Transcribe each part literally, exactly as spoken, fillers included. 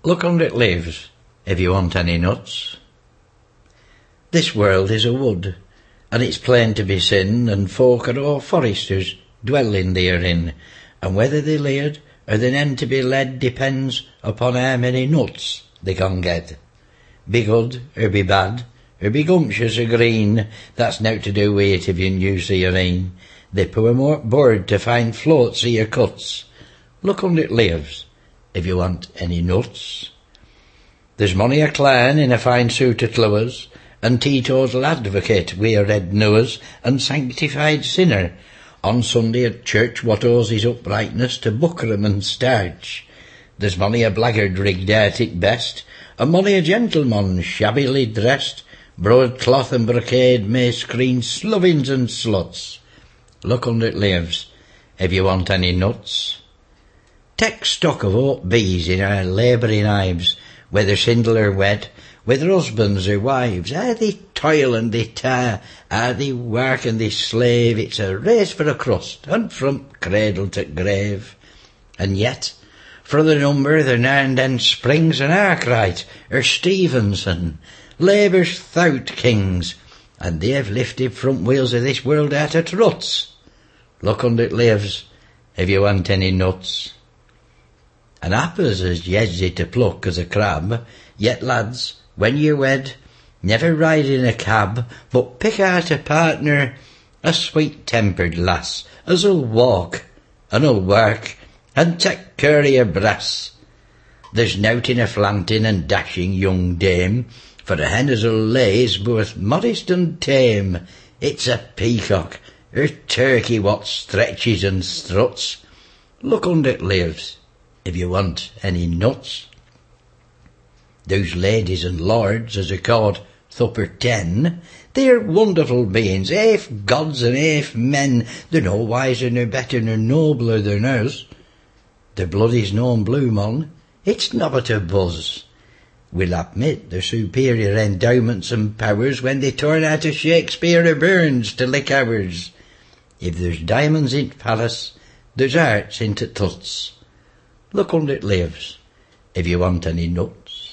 Look under it lives, if you want any nuts. This world is a wood, and it's plain to be seen, and folk are all foresters dwelling therein, and whether they laird or they none to be led depends upon how many nuts they can get. Be good or be bad, or be gumptious or green, that's nowt to do with it if you use your een. They poor more bored to find floats of your cuts. Look under it lives, if you want any nuts. There's mony a clan in a fine suit of clothes, and teetotal advocate wi' a red nose, and sanctified sinner on Sunday at church what owes his uprightness to buckram and starch. There's mony a blackguard rigged out at best, and mony a gentleman shabbily dressed, broadcloth and brocade may screen slovins and sluts. Look under it lives, if you want any nuts. Take stock of what bees in our labouring hives, whether sindle or wet, whether husbands or wives, how they toil and they tar, how they work and they slave. It's a race for a crust, and from cradle to grave. And yet, for the number there now and then springs an Arkwright or Stevenson, labour's thowt kings, and they've lifted front wheels of this world out of truts. Look under it lives, if you want any nuts. And apples as easy to pluck as a crab, yet lads, when you wed, never ride in a cab, but pick out a partner, a sweet-tempered lass, as'll walk, and 'll work, and take care of your brass. There's nowt in a flanting and dashing young dame, for a hen as'll lay is both modest and tame. It's a peacock, or turkey what stretches and struts. Look under it lives, if you want any nuts. Those ladies and lords as are called thupper ten, they're wonderful beings, half gods and half men. They're no wiser nor better nor nobler than us. Their blood is known blue, mon, it's nobbut a buzz. We'll admit their superior endowments and powers when they turn out of Shakespeare or Burns to lick ours. If there's diamonds in't palace, there's hearts in't tuts. Look under it lives, if you want any nuts.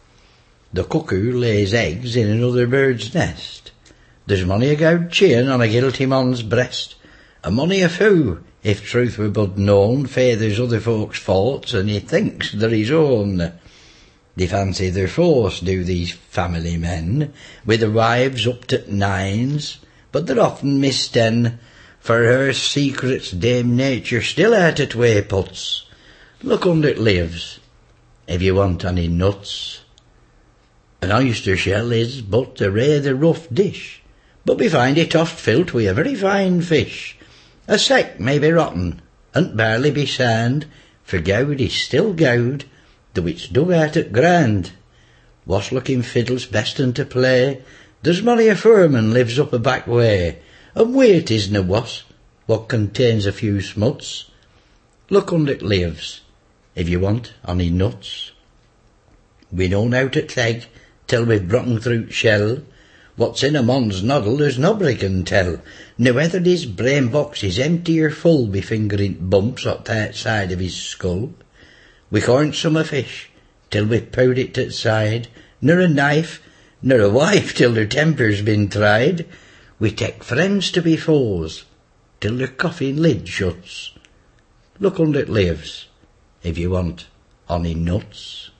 The cuckoo lays eggs in another bird's nest. There's mony a gowd chain on a guilty man's breast, and mony a foo, if truth were but known, feythers other folks' faults, and he thinks they're his own. They fancy their force, do these family men, with their wives up to nines, but they're often misten, for her secrets Dame Nature still out at way puts. Look under it lives, if you want any nuts. An oyster shell is but a rather rough dish, but we find it oft filled with a very fine fish. A sack may be rotten, and barley be sound, for gowd is still gowd, though it's dug out at ground. Wash-looking fiddles best to play, there's many a foreman lives up a back way, and weight isn't a was, what contains a few smuts. Look under it lives, if you want any nuts. We know now to take, till we've brocken through shell, what's in a mon's noddle there's nobody can tell, nor whether his brain box is empty or full be fingering bumps at the outside of his skull. We can't sum a fish, till we've poured it to side, nor a knife, nor a wife till their temper's been tried. We take friends to be foes, till their coffin lid shuts. Look under it lives, if you want any nuts.